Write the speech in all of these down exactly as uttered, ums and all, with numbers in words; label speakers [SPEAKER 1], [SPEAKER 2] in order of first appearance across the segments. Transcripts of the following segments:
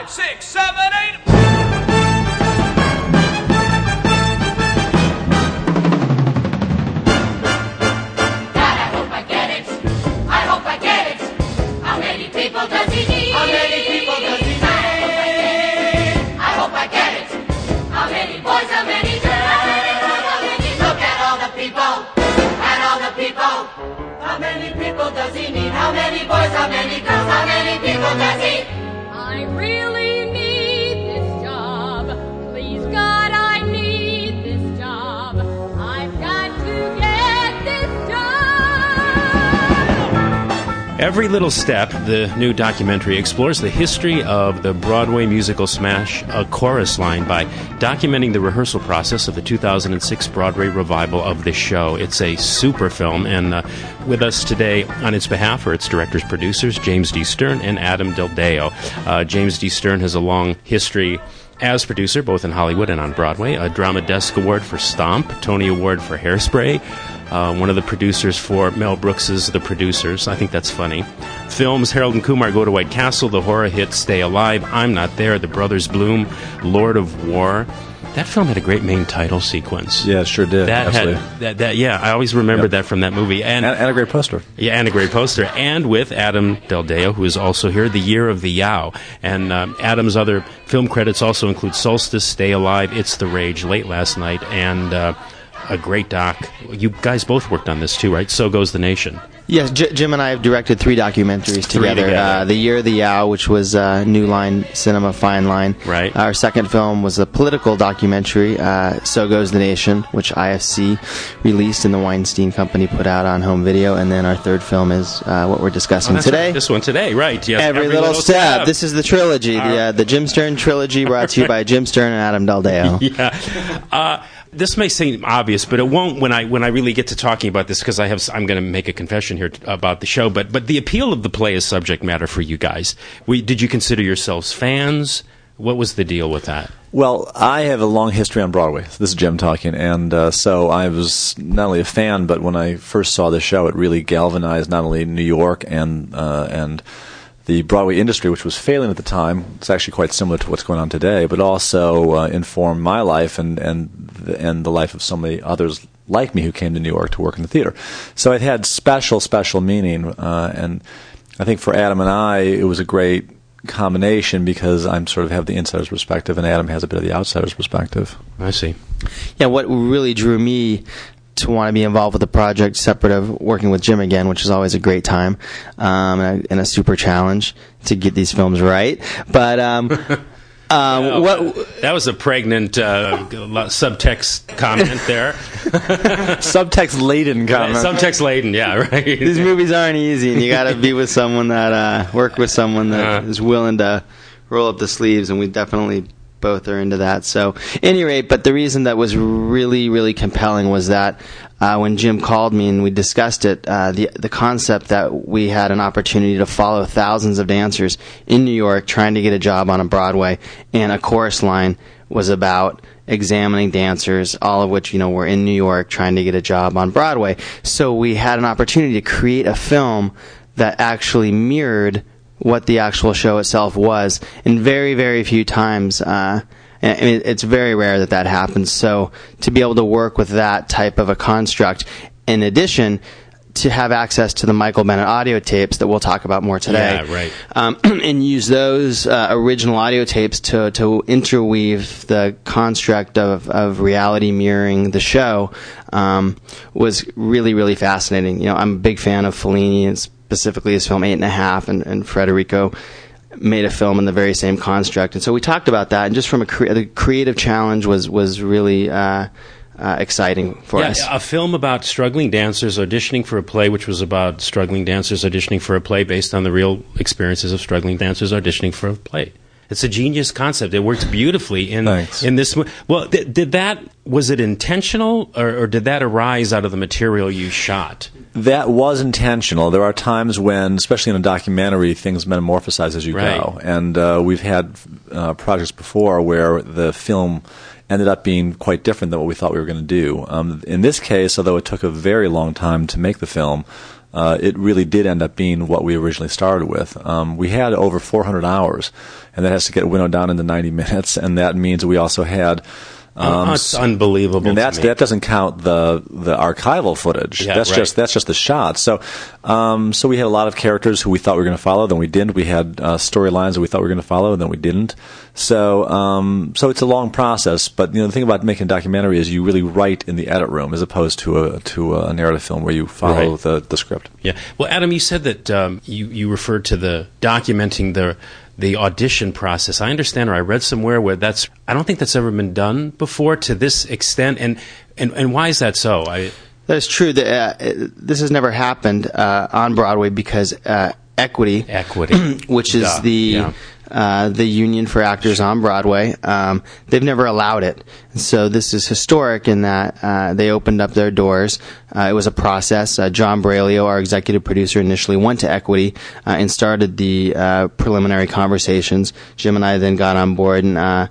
[SPEAKER 1] five, six, seven, eight.
[SPEAKER 2] God, I hope I get it. I hope I get it. How many people does he need? How many people does he need? I hope I get it. How many boys, how many girls? How many? Look at all the people. At all the people. How many people does he need? How many boys, how many girls? How many people does he?
[SPEAKER 3] I really need this job. Please, God, I need this job. I've got to get this job.
[SPEAKER 4] Every Little Step, the new documentary, explores the history of the Broadway musical smash A Chorus Line by documenting the rehearsal process of the two thousand six Broadway revival of the show. It's a super film, and uh, with us today on its behalf are its directors, producers, James D. Stern and Adam Del Deo. Uh, James D. Stern has a long history as producer, both in Hollywood and on Broadway, a Drama Desk Award for Stomp, Tony Award for Hairspray, uh, one of the producers for Mel Brooks's The Producers. I think that's funny. Films, Harold and Kumar Go to White Castle, the horror hit Stay Alive, I'm Not There, The Brothers Bloom, Lord of War. That film had a great main title sequence.
[SPEAKER 5] Yeah, it sure did.
[SPEAKER 4] That
[SPEAKER 5] Absolutely.
[SPEAKER 4] had that, that yeah, I always remembered
[SPEAKER 5] Yep.
[SPEAKER 4] that from that movie. And,
[SPEAKER 5] And, and a great poster.
[SPEAKER 4] yeah, and a great poster. And with Adam Del Deo, who is also here, The Year of the Yow. And um, Adam's other film credits also include Solstice, Stay Alive, It's the Rage, Late Last Night, and uh, a great doc. You guys both worked on this too, right? So Goes the Nation.
[SPEAKER 6] Yes, J- Jim and I have directed three documentaries
[SPEAKER 4] Three
[SPEAKER 6] together.
[SPEAKER 4] together.
[SPEAKER 6] Uh, the Year of the Yow, which was uh, New Line Cinema, Fine Line.
[SPEAKER 4] Right.
[SPEAKER 6] Our second film was a political documentary, uh, So Goes the Nation, which I F C released and the Weinstein Company put out on home video. And then our third film is uh, what we're discussing
[SPEAKER 4] Oh, that's
[SPEAKER 6] today.
[SPEAKER 4] right. This one today, right. Yes,
[SPEAKER 6] Every, little, step. This is the trilogy, the, uh, the Jim Stern trilogy, brought to you by Jim Stern and Adam Del Deo.
[SPEAKER 4] Yeah. Uh, this may seem obvious, but it won't when I when I really get to talking about this, because I have I'm going to make a confession here t- about the show. But but the appeal of the play is subject matter for you guys. We, did you consider yourselves fans? What was the deal with that?
[SPEAKER 5] Well, I have a long history on Broadway. This is Jim talking. And uh, so I was not only a fan, but when I first saw the show, it really galvanized not only New York and uh, and the Broadway industry, which was failing at the time. It's actually quite similar to what's going on today, but also uh, informed my life and and the, and the life of so many others like me who came to New York to work in the theater. So it had special, special meaning. Uh, and I think for Adam and I, it was a great combination because I'm sort of have the insider's perspective and Adam has a bit of the outsider's perspective.
[SPEAKER 4] I see.
[SPEAKER 6] Yeah, what really drew me to want to be involved with the project, separate of working with Jim again, which is always a great time, um, and, a, and a super challenge to get these films right. But um, um,
[SPEAKER 4] Oh,
[SPEAKER 6] what
[SPEAKER 4] that was a pregnant uh, subtext comment there.
[SPEAKER 5] Subtext laden comment.
[SPEAKER 4] Subtext laden, yeah, right.
[SPEAKER 6] these movies aren't easy, and you got to be with someone that uh, work with someone that
[SPEAKER 4] Uh.
[SPEAKER 6] is willing to roll up the sleeves, and we definitely both are into that. So, at any rate, but the reason that was really, really compelling was that uh, when Jim called me and we discussed it, uh, the the concept that we had an opportunity to follow thousands of dancers in New York trying to get a job on a Broadway, and A Chorus Line was about examining dancers, all of which, you know, were in New York trying to get a job on Broadway. So we had an opportunity to create a film that actually mirrored what the actual show itself was, and very, very few times, uh, and it, it's very rare that that happens. So to be able to work with that type of a construct, in addition to have access to the Michael Bennett audio tapes that we'll talk about more today,
[SPEAKER 4] Yeah, right.
[SPEAKER 6] um, and use those uh, original audio tapes to to interweave the construct of, of reality mirroring the show, um, was really, really fascinating. You know, I'm a big fan of Fellini and specifically his film Eight and a Half, and, and Federico made a film in the very same construct. And so we talked about that, and just from a cre- the creative challenge was was really uh, uh, exciting for
[SPEAKER 4] yeah,
[SPEAKER 6] us.
[SPEAKER 4] A film about struggling dancers auditioning for a play, which was about struggling dancers auditioning for a play based on the real experiences of struggling dancers auditioning for a play. It's a genius concept. It works beautifully in
[SPEAKER 5] Thanks.
[SPEAKER 4] in this. mo- Well, th- did that was it intentional, or, or did that arise out of the material you shot?
[SPEAKER 5] That was intentional. There are times when, especially in a documentary, things metamorphosize as you
[SPEAKER 4] Right.
[SPEAKER 5] go. And uh, we've had uh, projects before where the film ended up being quite different than what we thought we were going to do. Um, in this case, although it took a very long time to make the film, uh, it really did end up being what we originally started with. Um, we had over four hundred hours, and that has to get winnowed down into ninety minutes, and that means we also had...
[SPEAKER 4] Um, that's unbelievable.
[SPEAKER 5] And that's,
[SPEAKER 4] to me.
[SPEAKER 5] that doesn't count the the archival footage.
[SPEAKER 4] Yeah,
[SPEAKER 5] that's
[SPEAKER 4] right.
[SPEAKER 5] just that's just the shots. So, um, so we had a lot of characters who we thought we were going to follow, then we didn't. We had uh, storylines that we thought we were going to follow, and then we didn't. So, um, so it's a long process. But you know, the thing about making a documentary is you really write in the edit room as opposed to a to a narrative film where you follow
[SPEAKER 4] Right.
[SPEAKER 5] the the script.
[SPEAKER 4] Yeah. Well, Adam, you said that um, you you referred to the documenting the. the audition process. I understand, or I read somewhere where that's, I don't think that's ever been done before to this extent. And, and, and why is that so? I,
[SPEAKER 6] That's true. That, uh, this has never happened uh, on Broadway because uh, Equity,
[SPEAKER 4] Equity,
[SPEAKER 6] which is
[SPEAKER 4] Duh.
[SPEAKER 6] the
[SPEAKER 4] Yeah.
[SPEAKER 6] uh, the union for actors on Broadway, um, they've never allowed it. So this is historic in that uh, they opened up their doors. Uh, it was a process. Uh, John Brailio, our executive producer, initially went to Equity uh, and started the uh, preliminary conversations. Jim and I then got on board, and uh,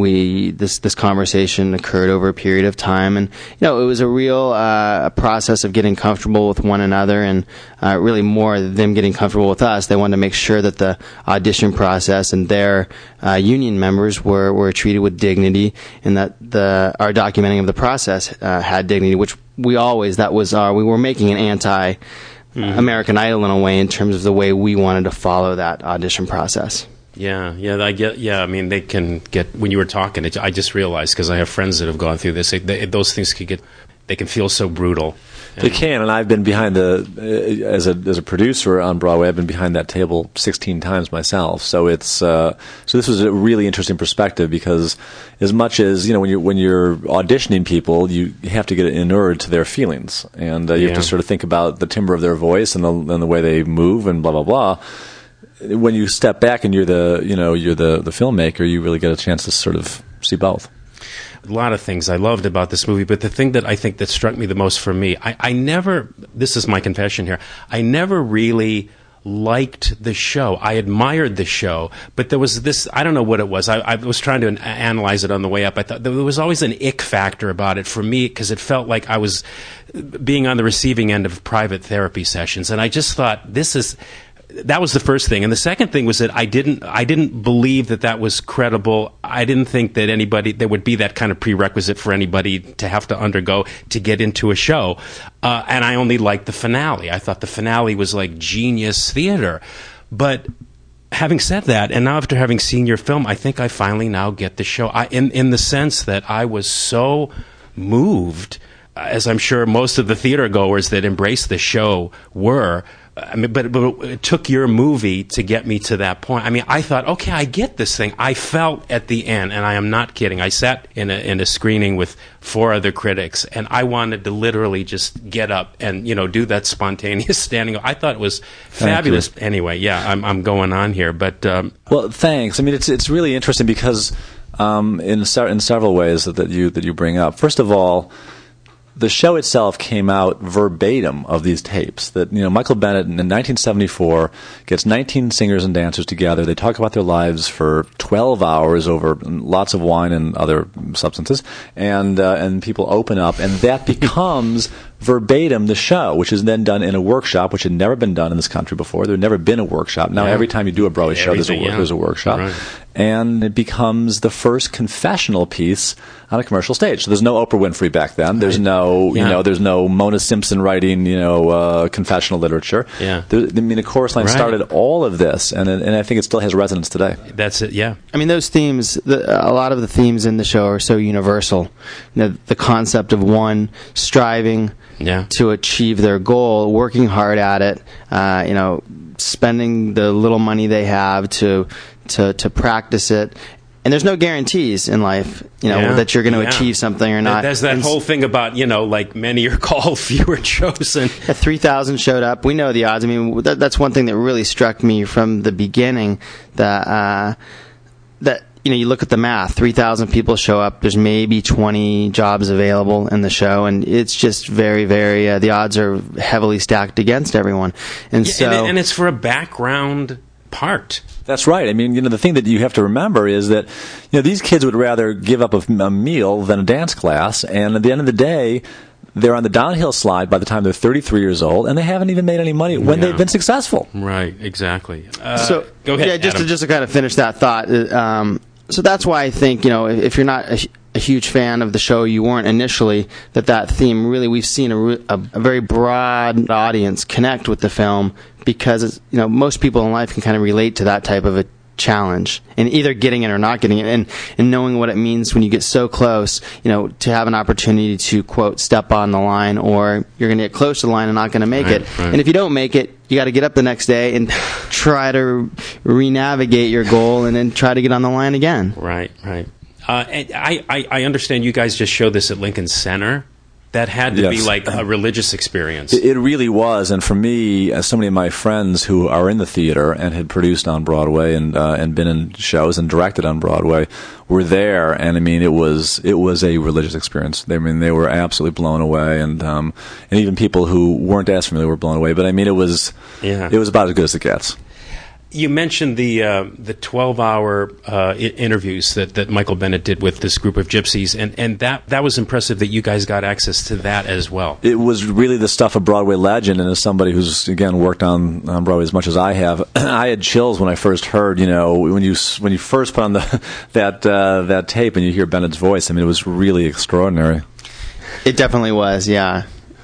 [SPEAKER 6] we this this conversation occurred over a period of time. And you know, it was a real uh, process of getting comfortable with one another, and uh, really more them getting comfortable with us. They wanted to make sure that the audition process and their uh, union members were, were treated with dignity, and that the our documenting of the process uh, had dignity, which we always, that was our, we were making an anti mm-hmm. American Idol in a way in terms of the way we wanted to follow that audition process.
[SPEAKER 4] Yeah, yeah, I get. Yeah, I mean, they can get. When you were talking, it, I just realized because I have friends that have gone through this. They, they, those things could get. They can feel so brutal.
[SPEAKER 5] They can, and I've been behind the uh, as a as a producer on Broadway. I've been behind that table sixteen times myself. So it's uh, so this was a really interesting perspective because as much as you know when you when you're auditioning people, you have to get inured to their feelings, and uh, you
[SPEAKER 4] yeah.
[SPEAKER 5] have to sort of think about the timbre of their voice and the and the way they move and blah blah blah. When you step back and you're the you know you're the the filmmaker, you really get a chance to sort of see both.
[SPEAKER 4] A lot of things I loved about this movie, but the thing that I think that struck me the most for me, I, I never, this is my confession here, I never really liked the show. I admired the show, but there was this, I don't know what it was. I, I was trying to an- analyze it on the way up. I thought there was always an ick factor about it for me because it felt like I was being on the receiving end of private therapy sessions. And I just thought, this is... That was the first thing, and the second thing was that I didn't. I didn't believe that that was credible. I didn't think that anybody there would be that kind of prerequisite for anybody to have to undergo to get into a show. Uh, and I only liked the finale. I thought the finale was like genius theater. But having said that, and now after having seen your film, I think I finally now get the show. I, in in the sense that I was so moved, as I'm sure most of the theater goers that embraced the show were. I mean, but, but it took your movie to get me to that point. I mean, I thought, okay, I get this thing. I felt at the end, and I am not kidding. I sat in a in a screening with four other critics, and I wanted to literally just get up and you know do that spontaneous standing. I thought it was fabulous. Anyway, yeah, I'm I'm going on here, but um,
[SPEAKER 5] well, thanks. I mean, it's it's really interesting because um, in se- in several ways that, that you that you bring up. First of all, the show itself came out verbatim of these tapes. That you know, Michael Bennett in nineteen seventy-four gets nineteen singers and dancers together. They talk about their lives for twelve hours over lots of wine and other substances, and uh, and people open up, and that becomes verbatim the show, which is then done in a workshop, which had never been done in this country before. There had never been a workshop. Now
[SPEAKER 4] yeah.
[SPEAKER 5] every time you do a Broadway show, there's a,
[SPEAKER 4] yeah.
[SPEAKER 5] there's a workshop.
[SPEAKER 4] Right.
[SPEAKER 5] And it becomes the first confessional piece on a commercial stage. So there's no Oprah Winfrey back then. There's no,
[SPEAKER 4] yeah.
[SPEAKER 5] you know, there's no Mona Simpson writing, you know, uh, confessional literature.
[SPEAKER 4] Yeah.
[SPEAKER 5] There, I mean, the chorus line
[SPEAKER 4] right. started
[SPEAKER 5] started all of this, and and I think it still has resonance today.
[SPEAKER 4] That's it. Yeah.
[SPEAKER 6] I mean, those themes, the, a lot of the themes in the show are so universal. You know, the concept of one striving
[SPEAKER 4] yeah.
[SPEAKER 6] to achieve their goal, working hard at it, uh, you know, spending the little money they have to to to practice it. And there's no guarantees in life, you know,
[SPEAKER 4] yeah.
[SPEAKER 6] that you're going to
[SPEAKER 4] yeah.
[SPEAKER 6] achieve something or not.
[SPEAKER 4] There's that
[SPEAKER 6] and
[SPEAKER 4] whole thing about, you know, like many are called, few are chosen.
[SPEAKER 6] At three thousand showed up. We know the odds. I mean, that, that's one thing that really struck me from the beginning, that, uh, that you know, you look at the math, three thousand people show up, there's maybe twenty jobs available in the show, and it's just very, very, uh, the odds are heavily stacked against everyone. And
[SPEAKER 4] yeah,
[SPEAKER 6] so...
[SPEAKER 4] And, it, and it's for a background part.
[SPEAKER 5] That's right. I mean, you know, the thing that you have to remember is that, you know, these kids would rather give up a, a meal than a dance class, and at the end of the day, they're on the downhill slide by the time they're thirty-three years old, and they haven't even made any money when
[SPEAKER 4] Yeah.
[SPEAKER 5] they've been successful.
[SPEAKER 4] Right, exactly. Uh,
[SPEAKER 6] so
[SPEAKER 4] go ahead.
[SPEAKER 6] yeah, just
[SPEAKER 4] Adam.
[SPEAKER 6] to just to kind of finish that thought. uh, Um, so that's why I think, you know, if, if you're not a, a huge fan of the show, you weren't initially, that that theme really, we've seen a, re- a, a very broad audience connect with the film, because it's, you know, most people in life can kind of relate to that type of a challenge, and either getting it or not getting it, and, and knowing what it means when you get so close, you know, to have an opportunity to, quote, step on the line, or you're going to get close to the line and not going to make
[SPEAKER 4] Right,
[SPEAKER 6] it.
[SPEAKER 4] right.
[SPEAKER 6] And if you don't make it, you got to get up the next day and try to re-navigate your goal, and then try to get on the line again.
[SPEAKER 4] Right, right. Uh, and I, I, I understand you guys just showed this at Lincoln Center. That had to be
[SPEAKER 5] Yes.
[SPEAKER 4] like a religious experience.
[SPEAKER 5] It, it really was, and for me, as so many of my friends who are in the theater and had produced on Broadway and uh, and been in shows and directed on Broadway were there, and I mean, it was it was a religious experience. They, I mean, they were absolutely blown away, and um, and even people who weren't as familiar were blown away. But I mean, it was
[SPEAKER 4] Yeah.
[SPEAKER 5] it was about as good as it gets.
[SPEAKER 4] You mentioned the uh, the twelve hour uh, I- interviews that, that Michael Bennett did with this group of gypsies, and, and that, that was impressive that you guys got access to that as well.
[SPEAKER 5] It was really the stuff of Broadway legend, and as somebody who's again worked on, on Broadway as much as I have, I had chills when I first heard. You know, when you when you first put on the that uh, that tape and you hear Bennett's voice. I mean, it was really extraordinary.
[SPEAKER 6] It definitely was, yeah.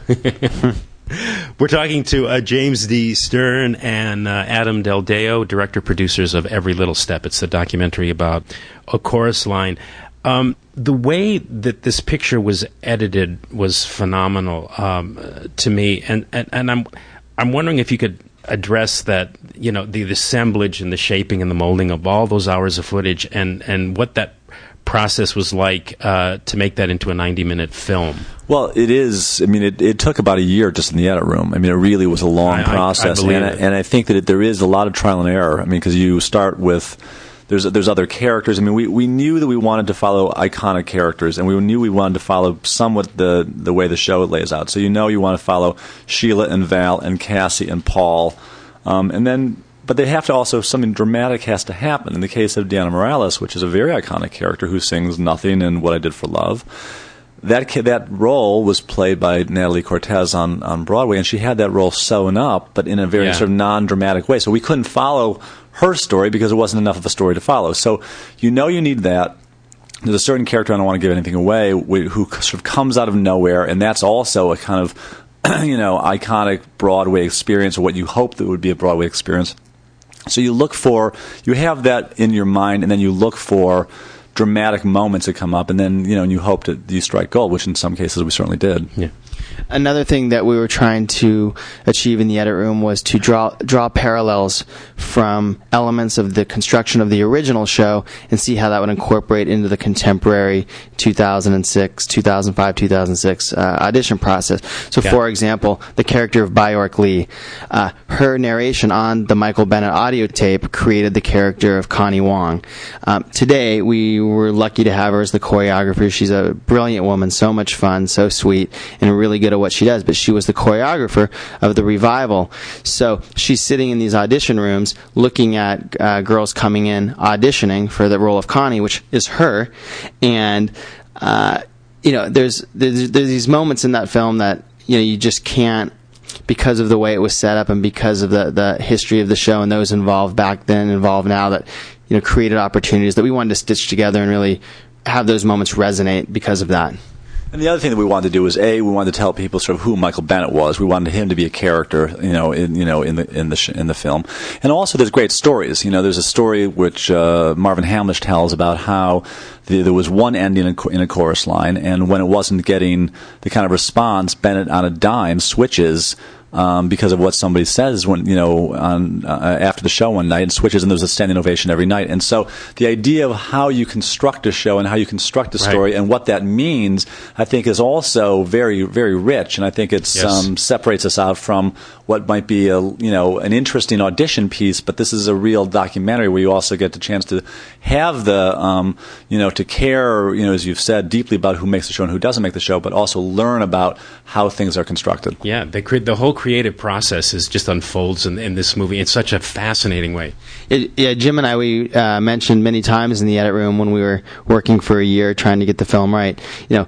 [SPEAKER 4] We're talking to uh, James D. Stern and uh, Adam Del Deo, director-producers of Every Little Step. It's the documentary about A Chorus Line. Um, the way that this picture was edited was phenomenal um, to me, and, and, and I'm I'm wondering if you could address that, you know, the, the assemblage and the shaping and the molding of all those hours of footage, and, and what that process was like uh, to make that into a ninety-minute film.
[SPEAKER 5] Well, it is. I mean, it, it took about a year just in the edit room. I mean, it really was a long
[SPEAKER 4] I- I- I
[SPEAKER 5] process,
[SPEAKER 4] believe
[SPEAKER 5] and, I,
[SPEAKER 4] it.
[SPEAKER 5] and I think that it, there is a lot of trial and error. I mean, because you start with there's there's other characters. I mean, we, we knew that we wanted to follow iconic characters, and we knew we wanted to follow somewhat the the way the show lays out. So you know you want to follow Sheila and Val and Cassie and Paul, um, and then. But they have to also, something dramatic has to happen. In the case of Diana Morales, which is a very iconic character who sings Nothing and What I Did for Love, that ca- that role was played by Natalie Cortez on, on Broadway, and she had that role sewn up, but in a very
[SPEAKER 4] Yeah.
[SPEAKER 5] sort of non-dramatic way. So we couldn't follow her story because it wasn't enough of a story to follow. So you know you need that. There's a certain character, I don't want to give anything away, wh- who sort of comes out of nowhere, and that's also a kind of, you know, iconic Broadway experience, or what you hope that would be a Broadway experience. So you look for, you have that in your mind, and then you look for dramatic moments that come up, and then, you know, and you hope that you strike gold, which in some cases we certainly did.
[SPEAKER 4] Yeah.
[SPEAKER 6] Another thing that we were trying to achieve in the edit room was to draw draw parallels from elements of the construction of the original show and see how that would incorporate into the contemporary two thousand six, two thousand five, two thousand six uh, audition process. So,
[SPEAKER 4] Yeah.
[SPEAKER 6] for example, the character of Byork Lee, uh, her narration on the Michael Bennett audio tape created the character of Connie Wong. Um, today, we were lucky to have her as the choreographer. She's a brilliant woman, so much fun, so sweet, and really good at what she does, but she was the choreographer of the revival. So she's sitting in these audition rooms looking at uh, girls coming in auditioning for the role of Connie, which is her, and uh, you know, there's, there's there's these moments in that film that, you know, you just can't, because of the way it was set up and because of the, the history of the show and those involved back then, involved now, that, you know, created opportunities that we wanted to stitch together and really have those moments resonate because of that.
[SPEAKER 5] And the other thing that we wanted to do was, A, we wanted to tell people sort of who Michael Bennett was. We wanted him to be a character, you know, in you know in the in the sh- in the film. And also, there's great stories. You know, there's a story which uh, Marvin Hamlish tells about how the, there was one ending in a, cho- in a chorus line, and when it wasn't getting the kind of response, Bennett on a dime switches. Um, because of what somebody says when, you know, on, uh, after the show one night, and switches, and there's a standing ovation every night. And so the idea of how you construct a show and how you construct a story
[SPEAKER 4] Right.
[SPEAKER 5] and what that means, I think, is also very, very rich. And I think it's
[SPEAKER 4] Yes.
[SPEAKER 5] um, separates us out from what might be a, you know, an interesting audition piece. But this is a real documentary where you also get the chance to have the, um, you know, to care, you know, as you've said, deeply about who makes the show and who doesn't make the show, but also learn about how things are constructed.
[SPEAKER 4] Yeah, they cre- the whole creative process is just unfolds in, in this movie in such a fascinating way.
[SPEAKER 6] It, yeah, Jim and I, we uh, mentioned many times in the edit room when we were working for a year trying to get the film right. You know,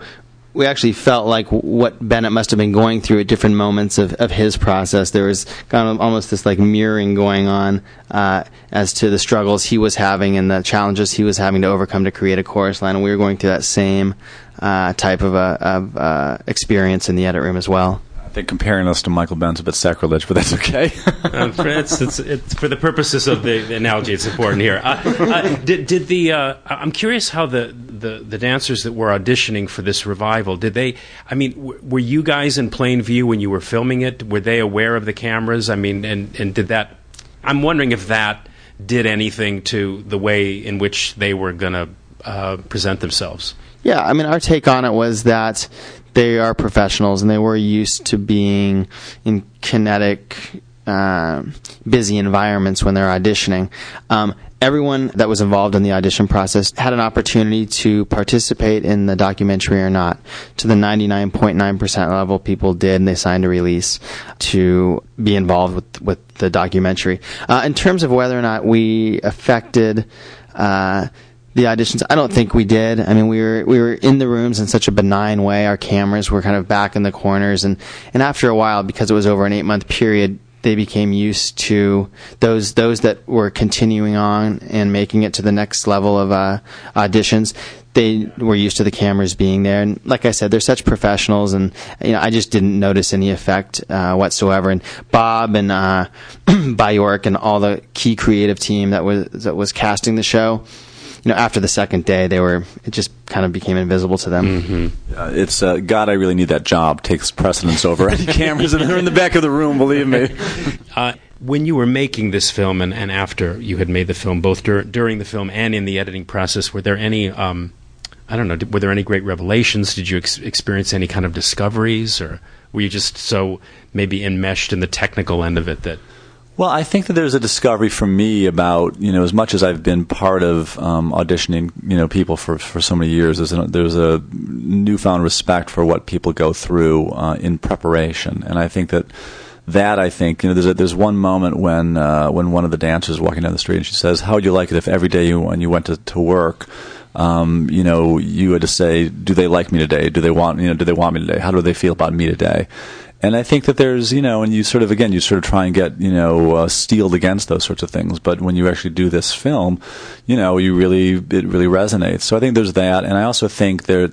[SPEAKER 6] we actually felt like what Bennett must have been going through at different moments of, of his process. There was kind of almost this like mirroring going on uh, as to the struggles he was having and the challenges he was having to overcome to create a chorus line, and we were going through that same uh, type of, a, of uh, experience in the edit room as well.
[SPEAKER 5] I think comparing us to Michael Benn's a bit sacrilege, but that's okay.
[SPEAKER 4] uh, for, it's, it's, it's, for the purposes of the, the analogy, it's important here. Uh, uh, did, did the? Uh, I'm curious how the, the, the dancers that were auditioning for this revival, did they? I mean, w- were you guys in plain view when you were filming it? Were they aware of the cameras? I mean, and, and did that? I'm wondering if that did anything to the way in which they were going to uh, present themselves.
[SPEAKER 6] Yeah, I mean, our take on it was that they are professionals and they were used to being in kinetic, uh, busy environments when they're auditioning. Um, everyone that was involved in the audition process had an opportunity to participate in the documentary or not. To the ninety-nine point nine percent level, people did, and they signed a release to be involved with, with the documentary. Uh, in terms of whether or not we affected uh, the auditions, I don't think we did. I mean, we were we were in the rooms in such a benign way. Our cameras were kind of back in the corners, and, and after a while, because it was over an eight-month period, they became used to those those that were continuing on and making it to the next level of uh, auditions. They were used to the cameras being there, and like I said, they're such professionals, and you know, I just didn't notice any effect uh, whatsoever. And Bob and uh, Bjork and all the key creative team that was that was casting the show, you know, after the second day, they were it just kind of became invisible to them.
[SPEAKER 5] Mm-hmm. Uh, it's uh, God, I really need that job takes precedence over any cameras that are in the back of the room. Believe me.
[SPEAKER 4] Uh, when you were making this film, and, and after you had made the film, both dur- during the film and in the editing process, were there any? Um, I don't know. Were there any great revelations? Did you ex- experience any kind of discoveries, or were you just so maybe enmeshed in the technical end of it that?
[SPEAKER 5] Well, I think that there's a discovery for me about, you know, as much as I've been part of um, auditioning, you know, people for, for so many years, there's a, there's a newfound respect for what people go through uh, in preparation, and I think that that I think you know there's a, there's one moment when uh, when one of the dancers is walking down the street and she says, "How would you like it if every day you when you went to, to work?" Um, you know, you had to say, "Do they like me today? Do they want you know? Do they want me today? How do they feel about me today?" And I think that there's, you know, and you sort of, again, you sort of try and get, you know, uh, steeled against those sorts of things. But when you actually do this film, you know, you really, it really resonates. So I think there's that. And I also think there,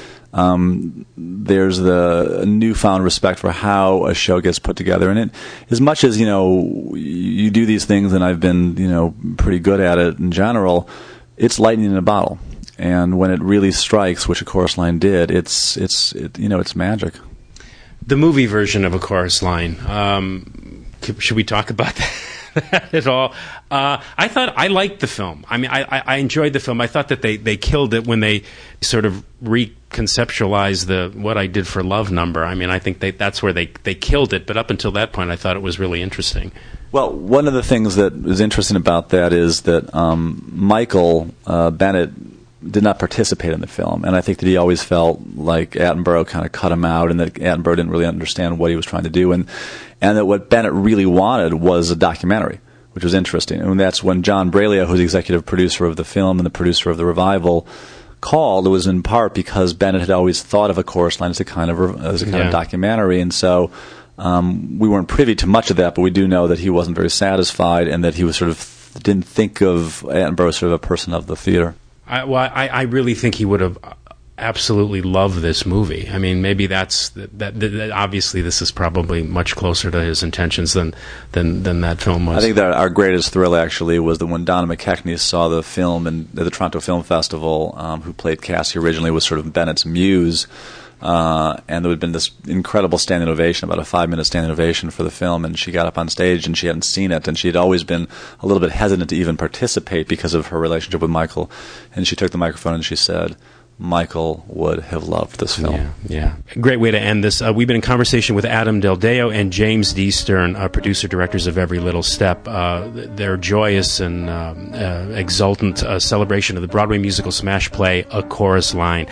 [SPEAKER 5] um, there's the newfound respect for how a show gets put together. And it, as much as, you know, you do these things, and I've been, you know, pretty good at it in general, it's lightning in a bottle. And when it really strikes, which A Chorus Line did, it's, it's, it, you know, it's magic.
[SPEAKER 4] The movie version of A Chorus Line. Um, should we talk about that at all? Uh, I thought I liked the film. I mean, I, I enjoyed the film. I thought that they, they killed it when they sort of reconceptualized the "What I Did for Love" number. I mean, I think they, that's where they, they killed it. But up until that point, I thought it was really interesting.
[SPEAKER 5] Well, one of the things that is interesting about that is that um, Michael uh, Bennett did not participate in the film, and I think that he always felt like Attenborough kind of cut him out, and that Attenborough didn't really understand what he was trying to do, and and that what Bennett really wanted was a documentary, which was interesting. And that's when John Bralia, who's the executive producer of the film and the producer of the revival, called. It was in part because Bennett had always thought of A Chorus Line as a kind of as a kind yeah. of documentary, and so um, we weren't privy to much of that, but we do know that he wasn't very satisfied, and that he was sort of didn't think of Attenborough as sort of a person of the theater.
[SPEAKER 4] I, well, I, I really think he would have absolutely loved this movie. I mean, maybe that's that, that, that. Obviously, this is probably much closer to his intentions than than, than that film was.
[SPEAKER 5] I think that our greatest thrill actually was that when Donna McKechnie saw the film in, at the Toronto Film Festival, um, who played Cassie originally, was sort of Bennett's muse. Uh, and there had been this incredible standing ovation, about a five-minute standing ovation for the film, and she got up on stage and she hadn't seen it, and she had always been a little bit hesitant to even participate because of her relationship with Michael. And she took the microphone and she said, Michael would have loved this film.
[SPEAKER 4] Yeah, yeah. Great way to end this. Uh, we've been in conversation with Adam Del Deo and James D. Stern, uh, producer-directors of Every Little Step. Uh, their joyous and um, uh, exultant uh, celebration of the Broadway musical smash play, A Chorus Line.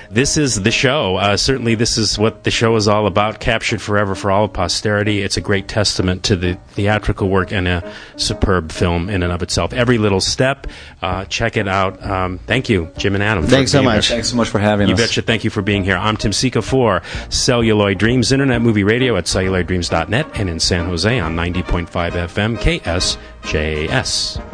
[SPEAKER 4] this is the show. Uh, certainly, this is what the show is all about, captured forever for all of posterity. It's a great testament to the theatrical work and a superb film in and of itself. Every Little Step. Uh, check it out. Um, thank you, Jim and Adam.
[SPEAKER 6] Thanks so much.
[SPEAKER 5] Thanks so much for having
[SPEAKER 4] You
[SPEAKER 5] us.
[SPEAKER 4] betcha. Thank you for being here. I'm Tim Sika for Celluloid Dreams, Internet Movie Radio at celluloid dreams dot net and in San Jose on ninety point five F M K S J S.